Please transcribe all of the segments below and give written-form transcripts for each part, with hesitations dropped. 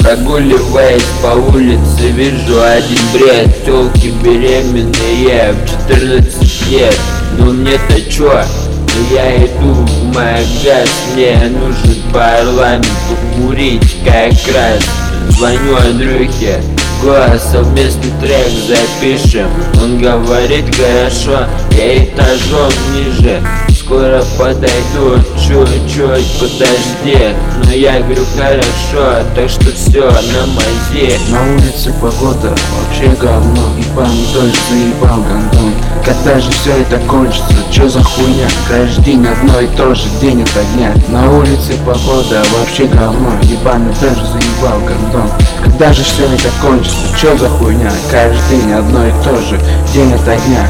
Прогуливаясь по улице, вижу один бред. Тёлки беременные в 14 лет. Ну мне-то чё? Но я иду в магаз, мне нужен парламент покурить как раз. Звоню Андрюхе, голос, совместный трек запишем. Он говорит: хорошо, я этажом ниже, скоро подойду, чуть-чуть подожди. Но я говорю: хорошо, так что все на мази. На улице погода вообще говно, ебаный дождь заебал гандон. Когда же все это кончится, чё за хуйня? Каждый день одно и то же, день ото дня. На улице погода вообще говно, ебаный дождь заебал гандон. Когда же все это кончится, чё за хуйня? Каждый день одно и то же, день ото дня.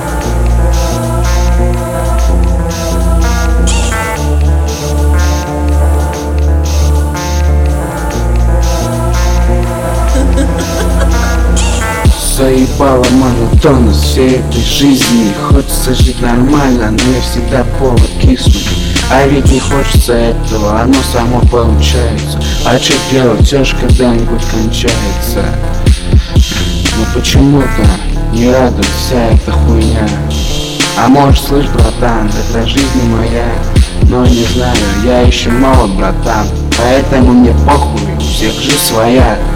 Заебала монотонность всей этой жизни. Хочется жить нормально, но я всегда повод киснуть. А ведь не хочется этого, оно само получается. А что делать, все ж когда-нибудь кончается. Но почему-то не радует вся эта хуйня. А может, слышь, братан, это жизнь моя. Но не знаю, я еще молод, братан, поэтому мне похуй, у всех жизнь своя.